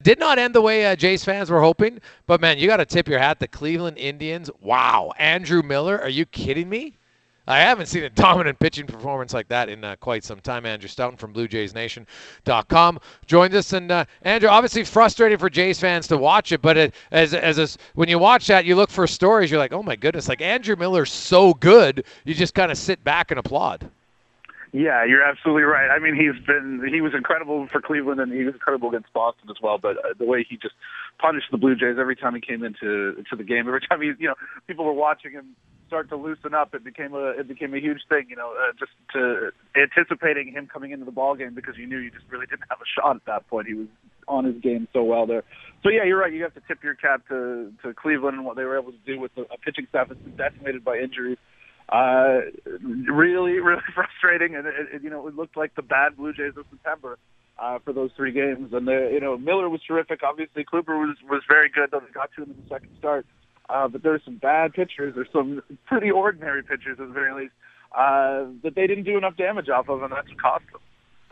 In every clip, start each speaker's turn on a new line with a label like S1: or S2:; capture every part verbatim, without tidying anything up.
S1: did not end the way uh, Jays fans were hoping, but man, you got to tip your hat. The Cleveland Indians, wow. Andrew Miller, are you kidding me? I haven't seen a dominant pitching performance like that in uh, quite some time. Andrew Stoughton from Blue Jays Nation dot com joined us. And, uh, Andrew, obviously frustrating for Jays fans to watch it, but it, as, as a, when you watch that, you look for stories. You're like, oh, my goodness, like Andrew Miller's so good, you just kind of sit back and applaud.
S2: Yeah, you're absolutely right. I mean, he's been he was incredible for Cleveland, and he was incredible against Boston as well. But uh, the way he just punished the Blue Jays every time he came into into the game, every time he, you know, people were watching him start to loosen up, it became a it became a huge thing. You know, uh, just to anticipating him coming into the ball game because you knew you just really didn't have a shot at that point. He was on his game so well there. So yeah, you're right. You have to tip your cap to to Cleveland and what they were able to do with a, a pitching staff that's been decimated by injuries. Uh, really, really frustrating, and it, it, you know, it looked like the bad Blue Jays of September uh, for those three games. And the, you know, Miller was terrific. Obviously, Kluber was was very good, though they got to him in the second start. Uh, but there's some bad pitchers. There's some pretty ordinary pitchers, at the very least, uh, that they didn't do enough damage off of, and that's what cost them.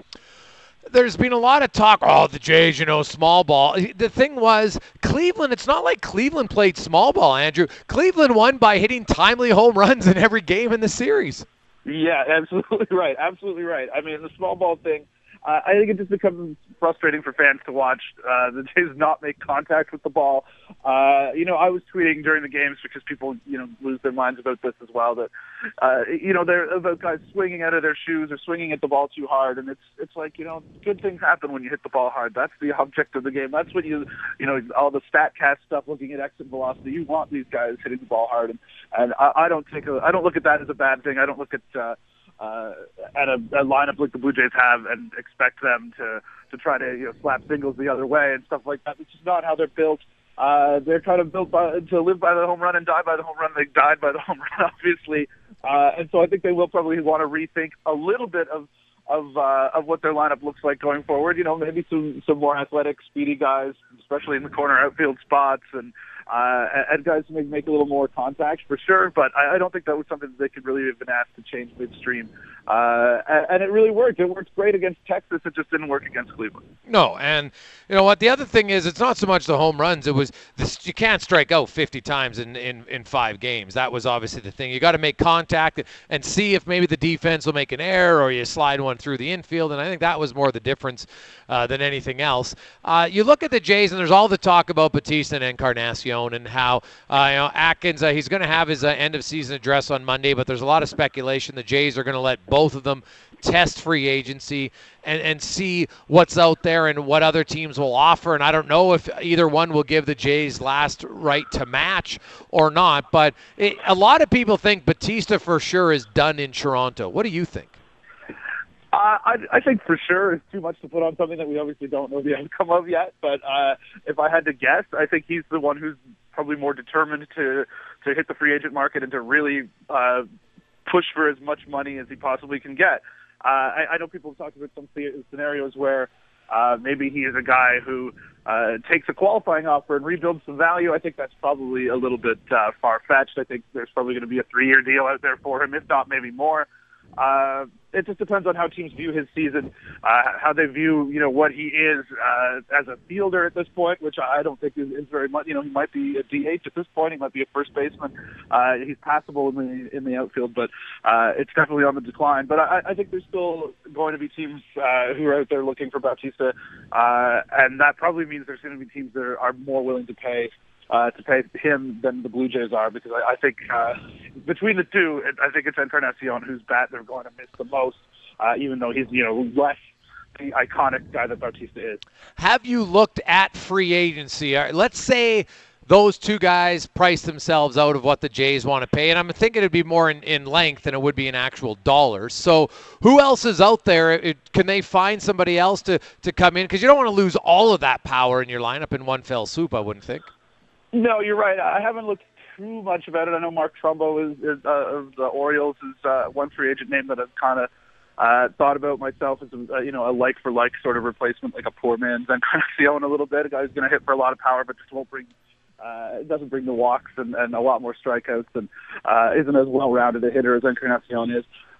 S1: There's been a lot of talk, oh, the Jays, you know, small ball. The thing was, Cleveland, it's not like Cleveland played small ball, Andrew. Cleveland won by hitting timely home runs in every game in the series.
S2: Yeah, absolutely right. Absolutely right. I mean, the small ball thing, uh, I think it just becomes frustrating for fans to watch uh, the Jays not make contact with the ball. Uh, you know, I was tweeting during the games because people, you know, lose their minds about this as well, that, uh, you know, they're about guys swinging out of their shoes or swinging at the ball too hard. And it's it's like, you know, good things happen when you hit the ball hard. That's the object of the game. That's what you, you know, all the StatCast stuff, looking at exit velocity. You want these guys hitting the ball hard. And, and I, I don't take a, I don't look at that as a bad thing. I don't look at, uh, uh, at a, a lineup like the Blue Jays have and expect them to, to try to, you know, slap singles the other way and stuff like that. It's just not how they're built. Uh, they're kind of built by, to live by the home run and die by the home run. They died by the home run, obviously. Uh, and so I think they will probably want to rethink a little bit of of uh, of what their lineup looks like going forward. You know, maybe some some more athletic, speedy guys, especially in the corner outfield spots, and uh, and guys who maybe make a little more contact for sure. But I, I don't think that was something that they could really have been asked to change midstream. Uh, and, and it really worked. It worked great against Texas. It just didn't work against Cleveland.
S1: No, and you know what? The other thing is, it's not so much the home runs. It was this, you can't strike out fifty times in, in, in five games. That was obviously the thing. You got to make contact and see if maybe the defense will make an error or you slide one through the infield. And I think that was more the difference uh, than anything else. Uh, you look at the Jays, and there's all the talk about Batista and Encarnacion and how uh, you know Atkins. Uh, he's going to have his uh, end of season address on Monday, but there's a lot of speculation the Jays are going to let both of them test free agency and, and see what's out there and what other teams will offer. And I don't know if either one will give the Jays last right to match or not, but it, a lot of people think Batista for sure is done in Toronto. What do you think?
S2: Uh, I, I think for sure it's too much to put on something that we obviously don't know the outcome of yet. But uh, if I had to guess, I think he's the one who's probably more determined to, to hit the free agent market and to really uh, push for as much money as he possibly can get. Uh, I, I know people have talked about some scenarios where uh, maybe he is a guy who uh, takes a qualifying offer and rebuilds some value. I think that's probably a little bit uh, far-fetched. I think there's probably going to be a three-year deal out there for him, if not maybe more. Uh, it just depends on how teams view his season, uh, how they view, you know, what he is uh, as a fielder at this point, which I don't think is, is very much. You know, he might be a D H at this point. He might be a first baseman. Uh, he's passable in the in the outfield, but uh, it's definitely on the decline. But I, I think there's still going to be teams uh, who are out there looking for Bautista, uh, and that probably means there's going to be teams that are, are more willing to pay. Uh, to pay him than the Blue Jays are, because I, I think uh, between the two, I think it's Encarnacion whose bat they're going to miss the most, uh, even though he's, you know, less the iconic guy that Bautista is.
S1: Have you looked at free agency? Let's say those two guys price themselves out of what the Jays want to pay, and I'm thinking it'd be more in, in length than it would be in actual dollars. So who else is out there? It, can they find somebody else to, to come in? Because you don't want to lose all of that power in your lineup in one fell swoop, I wouldn't think.
S2: No, you're right. I haven't looked too much about it. I know Mark Trumbo is, is uh, of the Orioles is uh, one free agent name that I've kind of uh, thought about myself as a, uh, you know, a like for like sort of replacement, like a poor man's Encarnacion a little bit. A guy who's going to hit for a lot of power, but just won't bring. Uh, it doesn't bring the walks and, and a lot more strikeouts, and uh, isn't as well-rounded a hitter as Encarnacion is.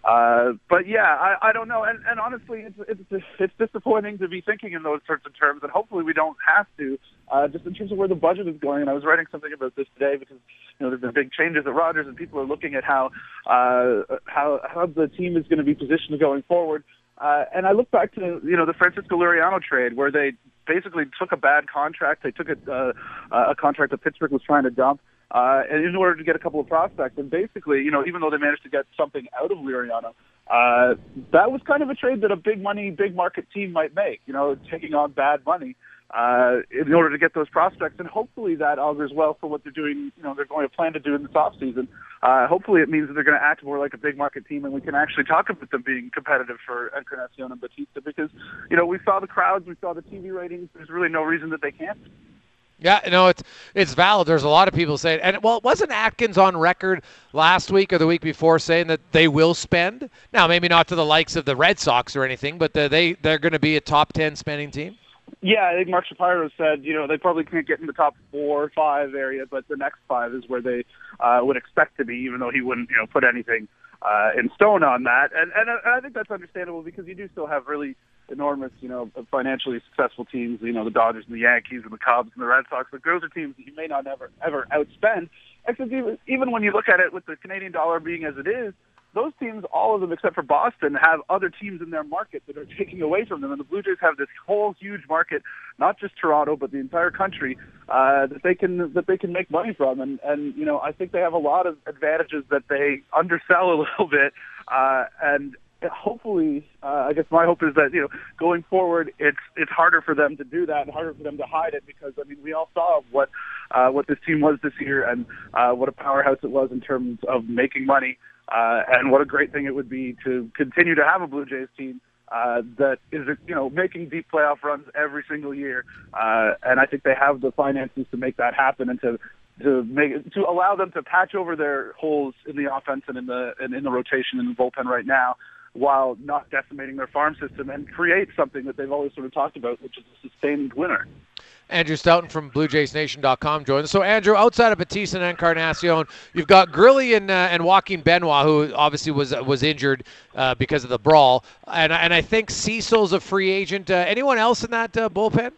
S2: Uh, but yeah, I, I don't know. And, and honestly, it's, it's it's disappointing to be thinking in those sorts of terms, and hopefully we don't have to. Uh, just in terms of where the budget is going, and I was writing something about this today because you know there's been big changes at Rogers, and people are looking at how uh, how how the team is going to be positioned going forward. Uh, and I look back to you know the Francisco Liriano trade, where they basically took a bad contract. They took a, uh, a contract that Pittsburgh was trying to dump. Uh, and in order to get a couple of prospects, and basically, you know, even though they managed to get something out of Liriano, uh, that was kind of a trade that a big money, big market team might make, you know, taking on bad money uh, in order to get those prospects. And hopefully that augurs well for what they're doing, you know, they're going to plan to do in this offseason. Uh, hopefully it means that they're going to act more like a big market team, and we can actually talk about them being competitive for Encarnacion and Batista because, you know, we saw the crowds, we saw the T V ratings. There's really no reason that they can't.
S1: Yeah, no, it's it's valid. There's a lot of people saying, and well, wasn't Atkins on record last week or the week before saying that they will spend? Now, maybe not to the likes of the Red Sox or anything, but they they're going to be a top ten spending team.
S2: Yeah, I think Mark Shapiro said, you know, they probably can't get in the top four or five area, but the next five is where they uh, would expect to be, even though he wouldn't, you know, put anything uh, in stone on that. And, and and I think that's understandable because you do still have really enormous, you know, financially successful teams, you know, the Dodgers and the Yankees and the Cubs and the Red Sox. But those are teams that you may not ever, ever outspend. Except even, even when you look at it with the Canadian dollar being as it is, those teams, all of them except for Boston, have other teams in their market that are taking away from them. And the Blue Jays have this whole huge market, not just Toronto, but the entire country, uh, that they can that they can make money from. And, and, you know, I think they have a lot of advantages that they undersell a little bit. Uh, and hopefully, uh, I guess my hope is that, you know, going forward, it's it's harder for them to do that and harder for them to hide it because, I mean, we all saw what uh, what this team was this year and uh, what a powerhouse it was in terms of making money uh, and what a great thing it would be to continue to have a Blue Jays team uh, that is, you know, making deep playoff runs every single year. Uh, and I think they have the finances to make that happen and to to make to allow them to patch over their holes in the offense and in the and in the rotation and the bullpen right now, while not decimating their farm system and create something that they've always sort of talked about, which is a sustained winner.
S1: Andrew Stoughton from Blue Jays Nation dot com joins us. So, Andrew, outside of Batista and Encarnacion, you've got Grilli and uh, and Joaquin Benoit, who obviously was was injured uh, because of the brawl, and and I think Cecil's a free agent. Uh, anyone else in that uh, bullpen?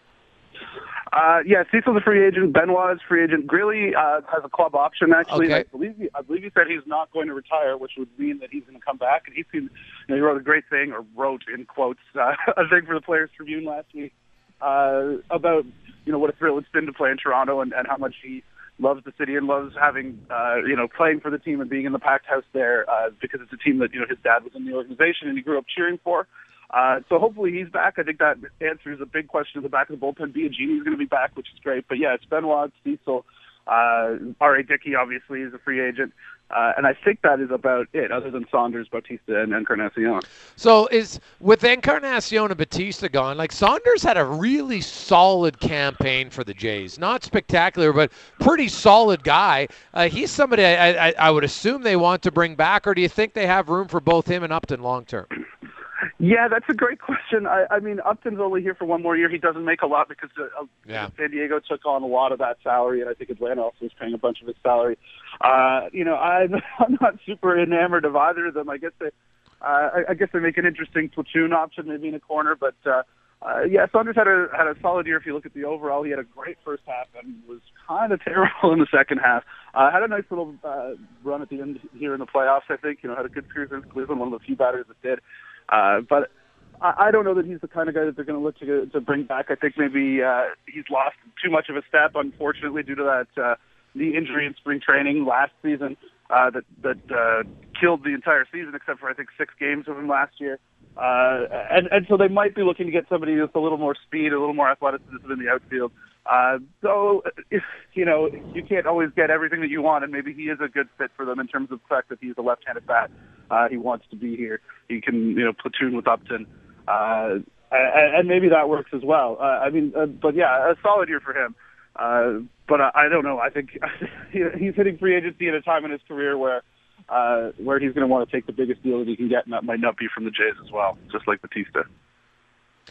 S2: Uh, yeah, Cecil's a free agent. Benoit is a free agent. Grilli uh, has a club option, actually.
S1: Okay.
S2: I believe he, I believe he said he's not going to retire, which would mean that he's going to come back. And he seemed, you know, he wrote a great thing, or wrote in quotes, uh, a thing for the Players Tribune last week uh, about, you know, what a thrill it's been to play in Toronto and, and how much he loves the city and loves having, uh, you know, playing for the team and being in the packed house there uh, because it's a team that, you know, his dad was in the organization and he grew up cheering for. Uh, so hopefully he's back. I think that answers a big question in the back of the bullpen. Biagini's going to be back, which is great. But yeah, it's Benoit, Cecil, uh, R A. Dickey obviously is a free agent. Uh, and I think that is about it, other than Saunders, Bautista, and Encarnacion.
S1: So is with Encarnacion and Batista gone, like Saunders had a really solid campaign for the Jays. Not spectacular, but pretty solid guy. Uh, he's somebody I, I, I would assume they want to bring back, or do you think they have room for both him and Upton long term?
S2: Yeah, that's a great question. I, I mean, Upton's only here for one more year. He doesn't make a lot because uh,
S1: yeah.
S2: San Diego took on a lot of that salary, and I think Atlanta also was paying a bunch of his salary. Uh, you know, I'm, I'm not super enamored of either of them. I guess they, uh, I, I guess they make an interesting platoon option, maybe in a corner. But uh, uh, yeah, Saunders had a had a solid year. If you look at the overall, he had a great first half and was kind of terrible in the second half. Uh, had a nice little uh, run at the end here in the playoffs. I think you know had a good series against Cleveland, one of the few batters that did. Uh, but I, I don't know that he's the kind of guy that they're going to look to to bring back. I think maybe uh, he's lost too much of a step, unfortunately, due to that uh, knee injury in spring training last season uh, that that uh, killed the entire season, except for I think six games of him last year. Uh, and and so they might be looking to get somebody with a little more speed, a little more athleticism in the outfield. Uh, so if you know you can't always get everything that you want, and maybe he is a good fit for them in terms of the fact that he's a left-handed bat. Uh, he wants to be here. He can, you know, platoon with Upton, uh, and, and maybe that works as well. Uh, I mean, uh, but yeah, a solid year for him. Uh, but I, I don't know. I think he's hitting free agency at a time in his career where uh, where he's going to want to take the biggest deal that he can get, and that might not be from the Jays as well, just like Batista.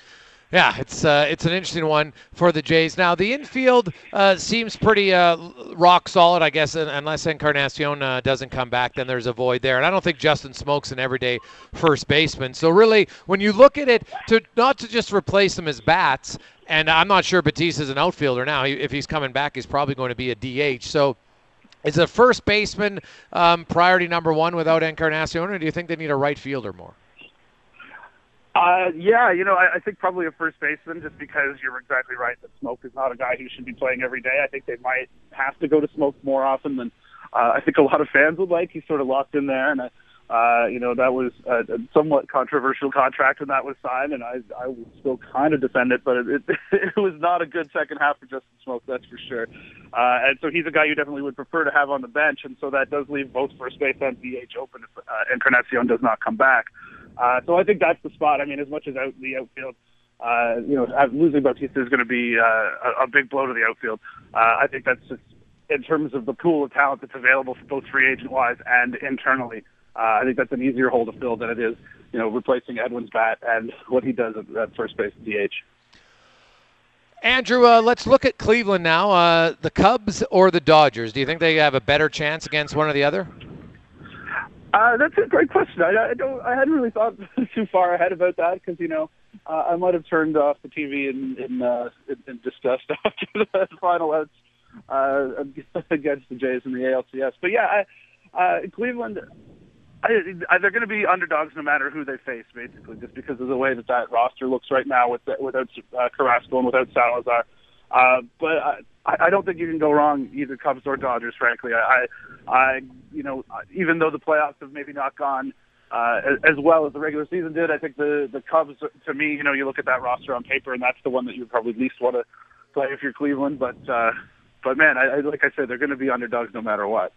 S1: Yeah, it's uh, it's an interesting one for the Jays. Now the infield uh, seems pretty uh, rock solid, I guess, unless Encarnacion uh, doesn't come back, then there's a void there. And I don't think Justin Smoak's an everyday first baseman. So really, when you look at it, to not to just replace them as bats, and I'm not sure Batista's an outfielder now. He, if he's coming back, he's probably going to be a D H. So is a first baseman um, priority number one without Encarnacion, or do you think they need a right fielder more?
S2: Uh, yeah, you know, I, I think probably a first baseman, just because you're exactly right that Smoak is not a guy who should be playing every day. I think they might have to go to Smoak more often than uh, I think a lot of fans would like. He's sort of locked in there, and uh, you know, that was a, a somewhat controversial contract when that was signed, and I I would still kind of defend it, but it, it, it was not a good second half for Justin Smoak, that's for sure. Uh, and so he's a guy you definitely would prefer to have on the bench, and so that does leave both first base and D H open if uh, Encarnacion does not come back. Uh, so I think that's the spot. I mean, as much as out the outfield, uh, you know, losing Bautista is going to be uh, a, a big blow to the outfield. Uh, I think that's just, in terms of the pool of talent that's available for both free agent-wise and internally, uh, I think that's an easier hole to fill than it is, you know, replacing Edwin's bat and what he does at, at first base and D H.
S1: Andrew, uh, let's look at Cleveland now. Uh, the Cubs or the Dodgers? Do you think they have a better chance against one or the other?
S2: Uh, that's a great question. I, I don't. I hadn't really thought too far ahead about that because you know uh, I might have turned off the T V in in, uh, in, in disgust after the final outs uh, against the Jays in the A L C S. But yeah, I, uh, Cleveland. I, I, they're going to be underdogs no matter who they face, basically, just because of the way that that roster looks right now with the, without uh, Carrasco and without Salazar. Uh, but I, I don't think you can go wrong either Cubs or Dodgers, frankly. I, I, you know, even though the playoffs have maybe not gone uh, as well as the regular season did, I think the the Cubs, to me, you know, you look at that roster on paper, and that's the one that you probably least want to play if you're Cleveland. But, uh, but man, I, I, like I said, they're going to be underdogs no matter what.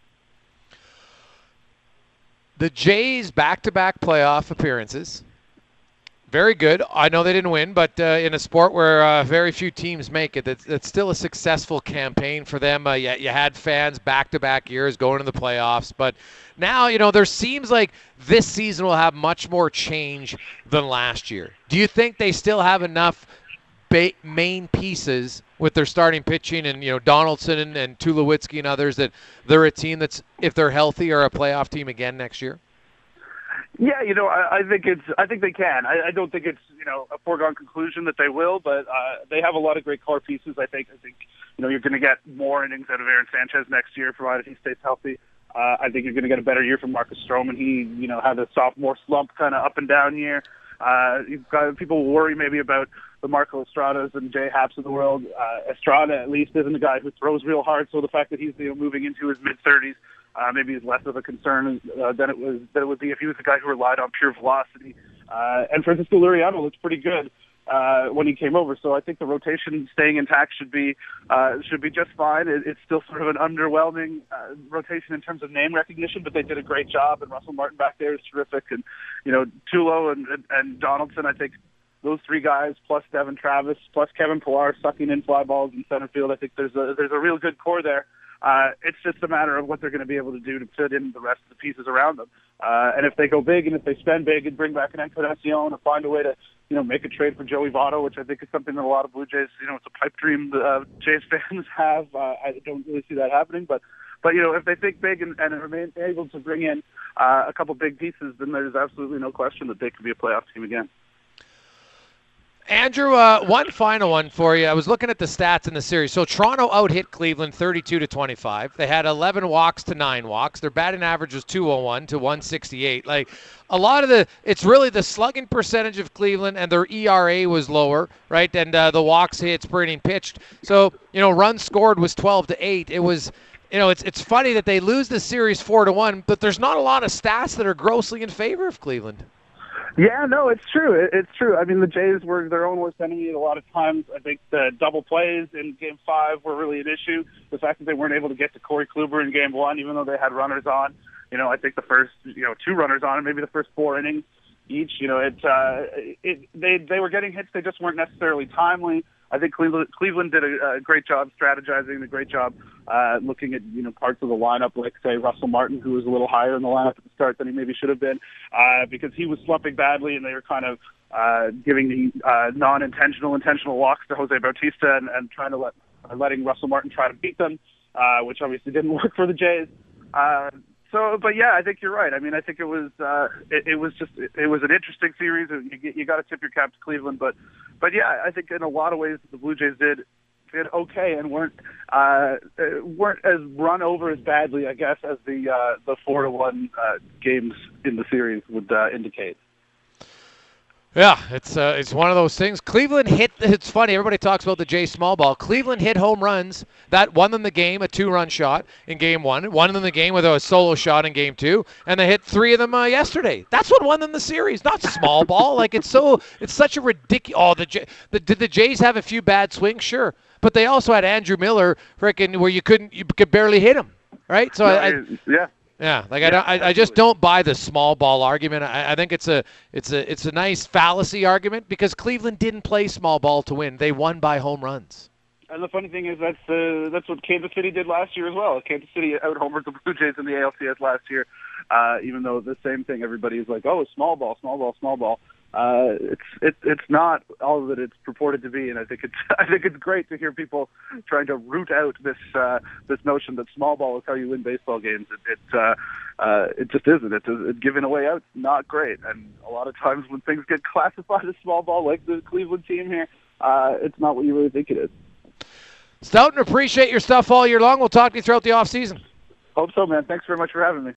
S1: The Jays' back-to-back playoff appearances. Very good. I know they didn't win, but uh, in a sport where uh, very few teams make it, that's, that's still a successful campaign for them. Uh, you, you had fans back-to-back years going to the playoffs, but now, you know, there seems like this season will have much more change than last year. Do you think they still have enough ba- main pieces with their starting pitching and, you know, Donaldson and, and Tulowitzki and others that they're a team that's, if they're healthy, are a playoff team again next year?
S2: Yeah, you know, I, I think it's. I think they can. I, I don't think it's, you know, a foregone conclusion that they will, but uh, they have a lot of great core pieces. I think. I think, you know, you're going to get more innings out of Aaron Sanchez next year, provided he stays healthy. Uh, I think you're going to get a better year from Marcus Stroman. He, you know, had a sophomore slump, kind of up and down year. Uh, you've got people worry maybe about the Marco Estradas and Jay Haps of the world. Uh, Estrada at least isn't a guy who throws real hard, so the fact that he's, you know, moving into his mid thirties. Uh, maybe is less of a concern uh, than it was than it would be if he was a guy who relied on pure velocity. Uh, and Francisco Liriano looks pretty good uh, when he came over, so I think the rotation staying intact should be uh, should be just fine. It, it's still sort of an underwhelming uh, rotation in terms of name recognition, but they did a great job. And Russell Martin back there is terrific, and you know Tulo and, and, and Donaldson. I think those three guys plus Devin Travis plus Kevin Pillar sucking in fly balls in center field. I think there's a there's a real good core there. Uh, it's just a matter of what they're going to be able to do to fit in the rest of the pieces around them. Uh, and if they go big and if they spend big and bring back an Encarnacion and find a way to, you know, make a trade for Joey Votto, which I think is something that a lot of Blue Jays, you know, it's a pipe dream uh, Jays fans have. Uh, I don't really see that happening, but, but you know, if they think big and, and remain able to bring in uh, a couple big pieces, then there's absolutely no question that they could be a playoff team again.
S1: Andrew, uh, one final one for you. I was looking at the stats in the series. So Toronto out-hit Cleveland thirty-two to twenty-five. They had eleven walks to nine walks. Their batting average was two oh one to one sixty-eight. Like a lot of the, it's really the slugging percentage of Cleveland, and their E R A was lower, right? And uh, the walks, hits, per inning pitched. So, you know, runs scored was twelve to eight. It was, you know, it's it's funny that they lose the series four to one, but there's not a lot of stats that are grossly in favor of Cleveland.
S2: Yeah, no, it's true. It's true. I mean, the Jays were their own worst enemy at a lot of times. I think the double plays in Game five were really an issue. The fact that they weren't able to get to Corey Kluber in Game one, even though they had runners on. You know, I think the first, you know, two runners on, and maybe the first four innings each. You know, it, uh, it they they were getting hits. They just weren't necessarily timely. I think Cleveland, Cleveland did a, a great job strategizing, a great job uh, looking at, you know, parts of the lineup, like, say, Russell Martin, who was a little higher in the lineup at the start than he maybe should have been, uh, because he was slumping badly, and they were kind of uh, giving the uh, non-intentional intentional walks to Jose Bautista and, and trying to let uh, letting Russell Martin try to beat them, uh, which obviously didn't work for the Jays. Uh, so, but yeah, I think you're right. I mean, I think it was uh, it, it was just it, it was an interesting series. You, you got to tip your cap to Cleveland, but but yeah, I think in a lot of ways the Blue Jays did. did okay and weren't uh, weren't as run over as badly, I guess, as the uh, the four to one uh, games in the series would uh, indicate.
S1: Yeah, it's uh, it's one of those things. Cleveland hit. It's funny. Everybody talks about the Jays small ball. Cleveland hit home runs. That won them the game, a two-run shot in game one. Won them the game with a solo shot in game two, and they hit three of them uh, yesterday. That's what won them the series. Not small ball. Like it's so. It's such a ridiculous. Oh, the, J- the did the Jays have a few bad swings? Sure. But they also had Andrew Miller, frickin' where you couldn't, you could barely hit him, right? So
S2: no,
S1: I, I,
S2: yeah,
S1: yeah, like
S2: yeah,
S1: I, don't, I, I just don't buy the small ball argument. I, I think it's a, it's a, it's a nice fallacy argument because Cleveland didn't play small ball to win; they won by home runs.
S2: And the funny thing is that's uh, that's what Kansas City did last year as well. Kansas City out-homered the Blue Jays in the A L C S last year, uh, even though the same thing. Everybody is like, oh, small ball, small ball, small ball. Uh, it's it, it's not all that it's purported to be, and I think it's I think it's great to hear people trying to root out this uh, this notion that small ball is how you win baseball games. It it, uh, uh, it just isn't. It's, it's giving away out, not great. And a lot of times when things get classified as small ball, like the Cleveland team here, uh, it's not what you really think it is.
S1: Stoughton, appreciate your stuff all year long. We'll talk to you throughout the off season.
S2: Hope so, man. Thanks very much for having me.